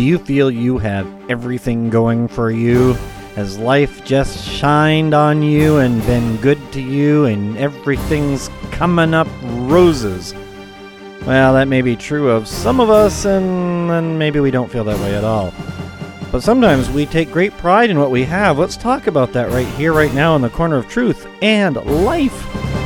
you feel you have everything going for you? Has life just shined on you and been good to you and everything's coming up roses? Well, that may be true of some of us, and then maybe we don't feel that way at all. But sometimes we take great pride in what we have. Let's talk about that right here, right now, in the Corner of Truth and Life.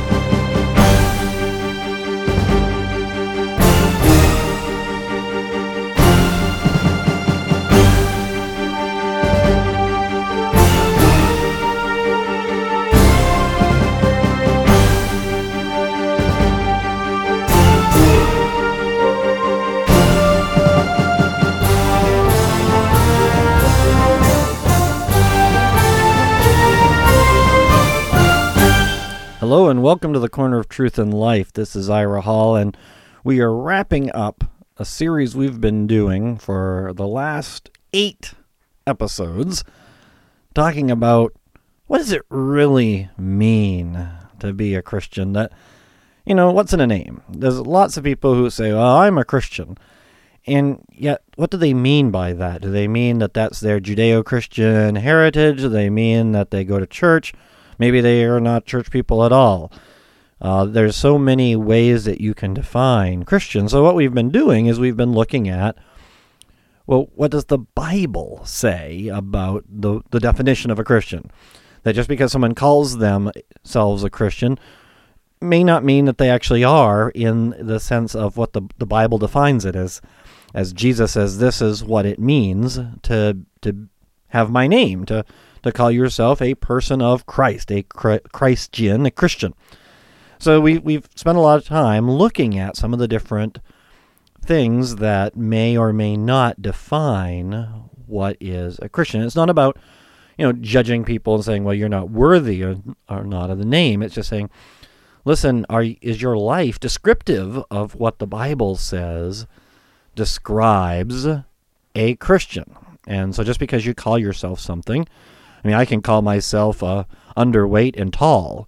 Hello and welcome to the Corner of Truth and Life. This is Ira Hall, and we are wrapping up a series we've been doing for the last 8 episodes, talking about what does it really mean to be a Christian. That, what's in a name? There's lots of people who say, well, I'm a Christian. And yet, what do they mean by that? Do they mean that that's their Judeo-Christian heritage? Do they mean that they go to church? Maybe they are not church people at all. There's so many ways that you can define Christian. So what we've been doing is we've been looking at, well, what does the Bible say about the definition of a Christian? That just because someone calls themselves a Christian may not mean that they actually are, in the sense of what the Bible defines it as Jesus says, this is what it means to have my name, to call yourself a person of Christ, a Christian, a Christian. So we've spent a lot of time looking at some of the different things that may or may not define what is a Christian. It's not about, judging people and saying, well, you're not worthy or not of the name. It's just saying, listen, is your life descriptive of what the Bible says describes a Christian? And so just because you call yourself something, I can call myself underweight and tall,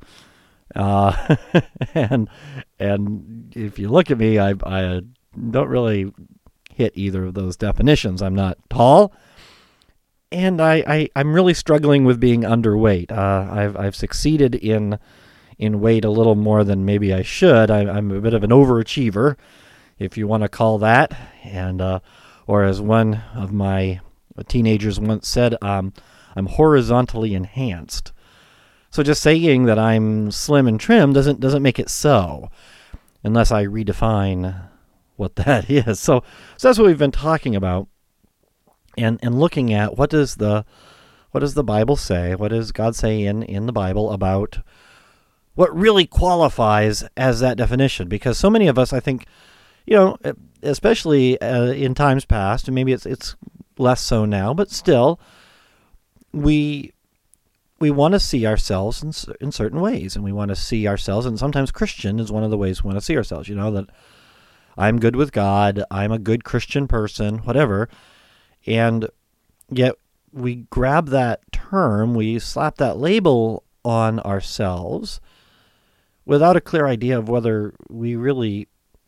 and if you look at me, I don't really hit either of those definitions. I'm not tall, and I'm really struggling with being underweight. I've succeeded in weight a little more than maybe I should. I'm a bit of an overachiever, if you want to call that, and or as one of my teenagers once said, I'm horizontally enhanced. So just saying that I'm slim and trim doesn't make it so, unless I redefine what that is. So that's what we've been talking about, and looking at what does the Bible say? What does God say in the Bible about what really qualifies as that definition? Because so many of us, I think, especially in times past, and maybe it's less so now, but still, we want to see ourselves in certain ways, and we want to see ourselves, and sometimes Christian is one of the ways we want to see ourselves, that I'm good with God, I'm a good Christian person, whatever, and yet we grab that term, we slap that label on ourselves without a clear idea of whether we really,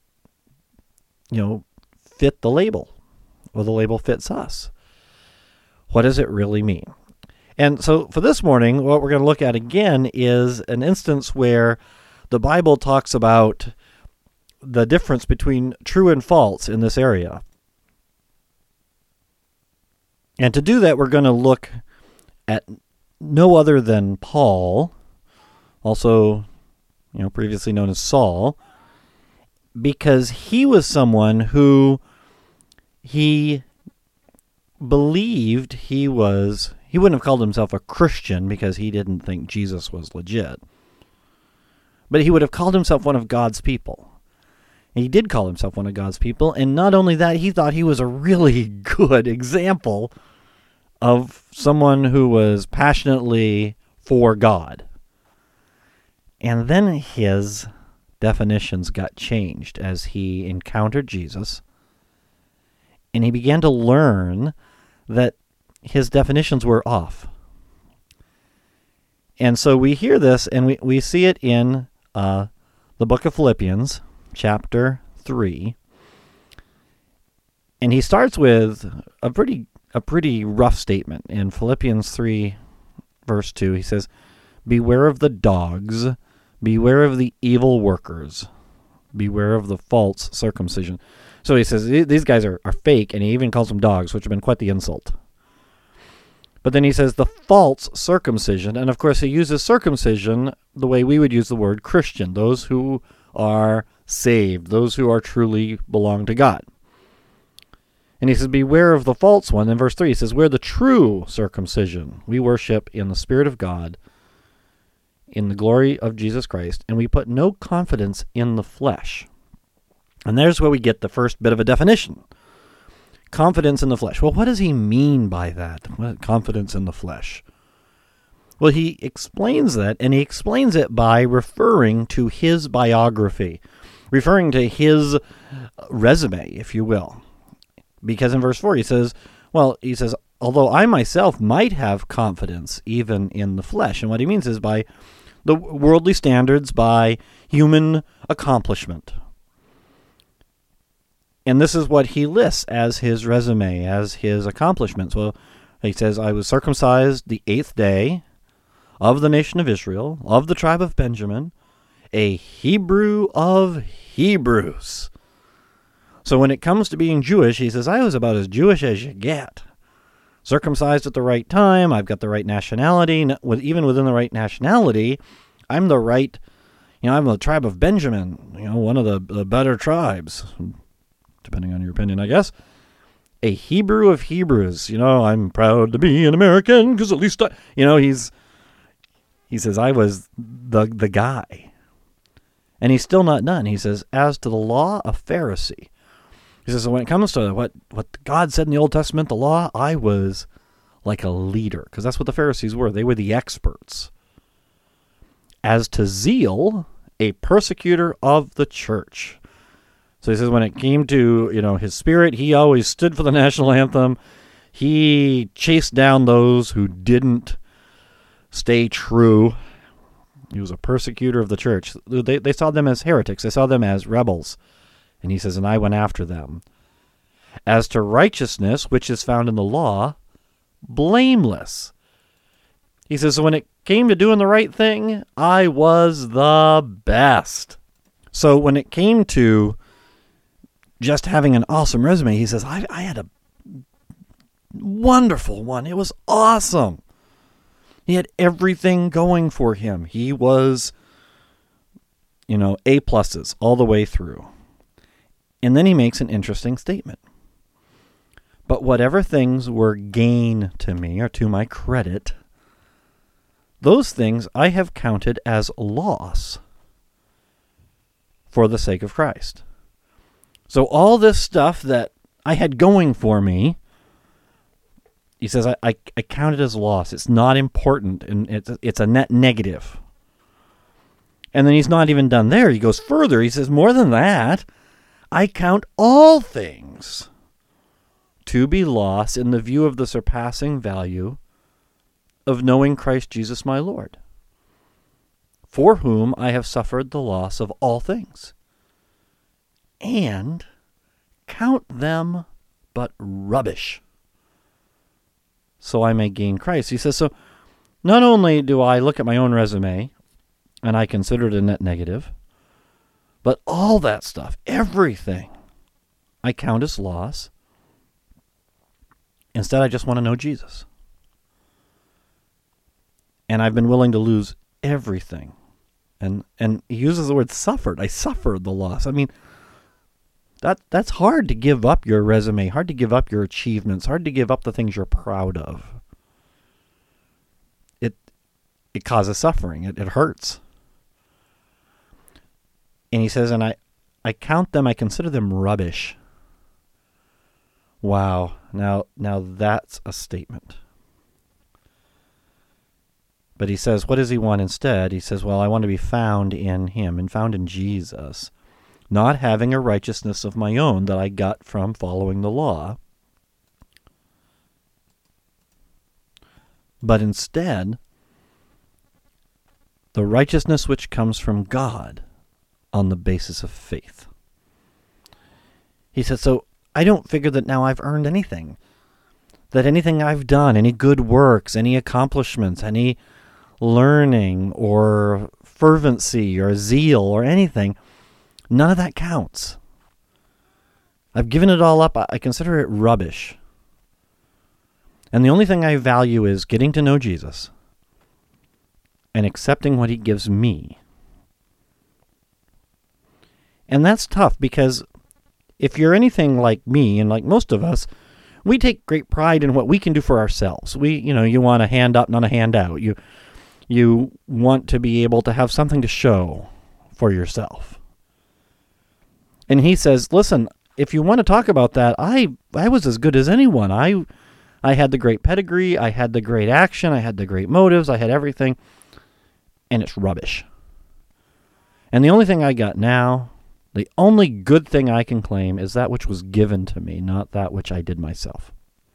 fit the label, or the label fits us. What does it really mean? And so for this morning, what we're going to look at again is an instance where the Bible talks about the difference between true and false in this area. And to do that, we're going to look at no other than Paul, also, previously known as Saul, because he was someone who he believed he wouldn't have called himself a Christian because he didn't think Jesus was legit. But he would have called himself one of God's people. And he did call himself one of God's people, and not only that, he thought he was a really good example of someone who was passionately for God. And then his definitions got changed as he encountered Jesus, and he began to learn that his definitions were off. And so we hear this, and we see it in the book of Philippians, chapter 3. And he starts with a pretty rough statement. In Philippians 3, verse 2, he says, "Beware of the dogs, beware of the evil workers, beware of the false circumcision." So he says these guys are fake, and he even calls them dogs, which have been quite the insult. But then he says the false circumcision, and of course he uses circumcision the way we would use the word Christian, those who are saved, those who are truly belong to God. And he says, beware of the false one. In verse 3, he says, we're the true circumcision. We worship in the Spirit of God, in the glory of Jesus Christ, and we put no confidence in the flesh. And there's where we get the first bit of a definition. Confidence in the flesh. Well, what does he mean by that? Confidence in the flesh. Well, he explains that, and he explains it by referring to his biography, referring to his resume, if you will. Because in verse 4 he says, although I myself might have confidence even in the flesh. And what he means is by the worldly standards, by human accomplishment. And this is what he lists as his resume, as his accomplishments. Well, he says, I was circumcised the 8th day of the nation of Israel, of the tribe of Benjamin, a Hebrew of Hebrews. So when it comes to being Jewish, he says, I was about as Jewish as you get. Circumcised at the right time, I've got the right nationality. Even within the right nationality, I'm the right, I'm the tribe of Benjamin, one of the better tribes, depending on your opinion, I guess. A Hebrew of Hebrews. I'm proud to be an American because at least he says, I was the guy. And he's still not done. He says, as to the law, a Pharisee. He says, so when it comes to what God said in the Old Testament, the law, I was like a leader, because that's what the Pharisees were. They were the experts. As to zeal, a persecutor of the church. So he says when it came to, his spirit, he always stood for the national anthem. He chased down those who didn't stay true. He was a persecutor of the church. They saw them as heretics. They saw them as rebels. And he says, and I went after them. As to righteousness, which is found in the law, blameless. He says, so when it came to doing the right thing, I was the best. So when it came to just having an awesome resume, he says, I had a wonderful one. It was awesome. He had everything going for him. He was, A pluses all the way through. And then he makes an interesting statement. But whatever things were gain to me, or to my credit, those things I have counted as loss for the sake of Christ. So all this stuff that I had going for me, he says, I count it as loss. It's not important, and it's a net negative. And then he's not even done there. He goes further. He says, more than that, I count all things to be lost in the view of the surpassing value of knowing Christ Jesus my Lord, for whom I have suffered the loss of all things, and count them but rubbish, so I may gain Christ. He says, so not only do I look at my own resume, and I consider it a net negative, but all that stuff, everything, I count as loss. Instead, I just want to know Jesus. And I've been willing to lose everything. And he uses the word suffered. I suffered the loss. I mean, that's hard to give up your resume, hard to give up your achievements, hard to give up the things you're proud of. It causes suffering. It hurts. And he says, and I count them, I consider them rubbish. Wow. Now that's a statement. But he says, what does he want instead? He says, well, I want to be found in him and found in Jesus, not having a righteousness of my own that I got from following the law, but instead the righteousness which comes from God on the basis of faith. He says, so I don't figure that now I've earned anything. That anything I've done, any good works, any accomplishments, any learning or fervency or zeal or anything, none of that counts. I've given it all up. I consider it rubbish. And the only thing I value is getting to know Jesus and accepting what he gives me. And that's tough because if you're anything like me and like most of us, we take great pride in what we can do for ourselves. You want a hand up, not a hand out. You want to be able to have something to show for yourself. And he says, listen, if you want to talk about that, I was as good as anyone. I had the great pedigree, I had the great action, I had the great motives, I had everything, and it's rubbish. And the only thing I got now, the only good thing I can claim is that which was given to me, not that which I did myself.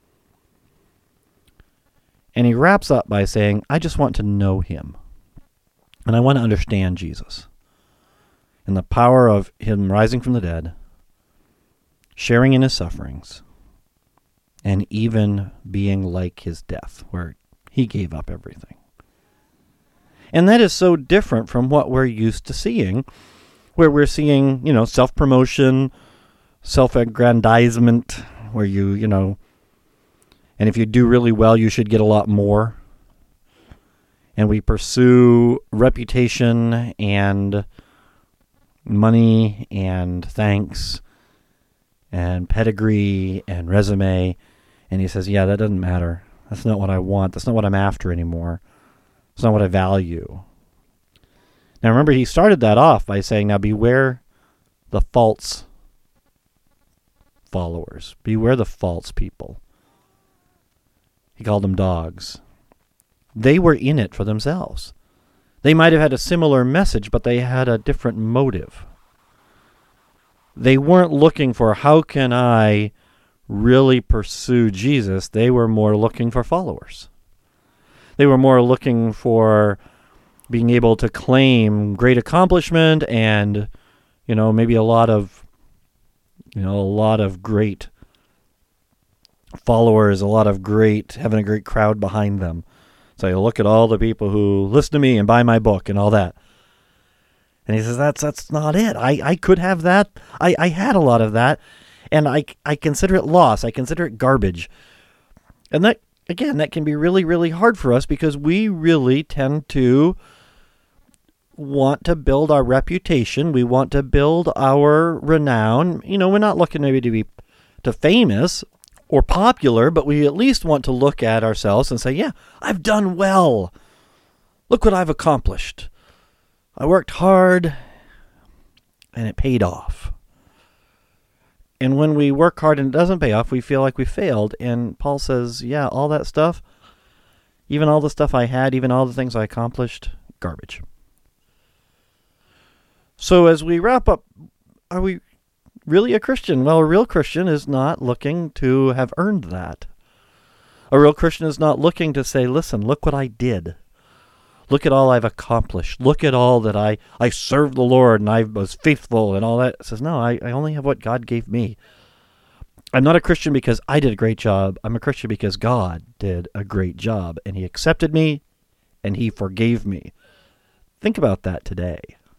And he wraps up by saying, I just want to know him. And I want to understand Jesus. And the power of him rising from the dead, sharing in his sufferings, and even being like his death, where he gave up everything. And that is so different from what we're used to seeing, where we're seeing, self-promotion, self-aggrandizement, where and if you do really well, you should get a lot more. And we pursue reputation and money and thanks and pedigree and resume. And he says, yeah, that doesn't matter. That's not what I want. That's not what I'm after anymore. It's not what I value. Now remember, he started that off by saying, now beware the false followers. Beware the false people. He called them dogs. They were in it for themselves. They might have had a similar message, but they had a different motive. They weren't looking for, how can I really pursue Jesus? They were more looking for followers. They were more looking for being able to claim great accomplishment and, maybe a lot of great followers, having a great crowd behind them. So you look at all the people who listen to me and buy my book and all that. And he says, that's not it. I could have that. I had a lot of that. And I consider it loss. I consider it garbage. And that can be really, really hard for us because we really tend to want to build our reputation. We want to build our renown. We're not looking maybe to be famous or popular, but we at least want to look at ourselves and say, yeah, I've done well. Look what I've accomplished. I worked hard and it paid off. And when we work hard and it doesn't pay off, we feel like we failed. And Paul says, yeah, all that stuff, even all the stuff I had, even all the things I accomplished, garbage. So as we wrap up, are we really a Christian? Well, a real Christian is not looking to have earned that. A real Christian is not looking to say, listen, look what I did. Look at all I've accomplished. Look at all that I served the Lord and I was faithful and all that. It says, no, I only have what God gave me. I'm not a Christian because I did a great job. I'm a Christian because God did a great job and he accepted me and he forgave me. Think about that today.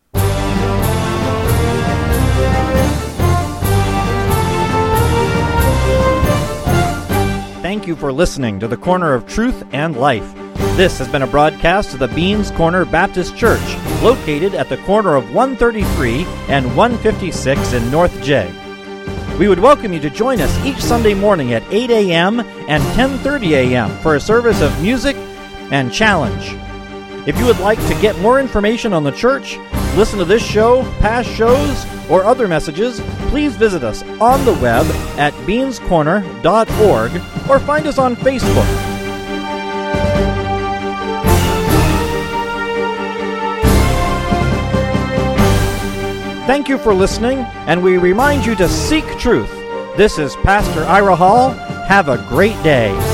Thank you for listening to the Corner of Truth and Life. This has been a broadcast of the Beans Corner Baptist Church, located at the corner of 133 and 156 in North J. We would welcome you to join us each Sunday morning at 8 a.m. and 10:30 a.m. for a service of music and challenge. If you would like to get more information on the church, listen to this show, past shows, or other messages, please visit us on the web at beanscorner.org or find us on Facebook. Thank you for listening, and we remind you to seek truth. This is Pastor Ira Hall. Have a great day.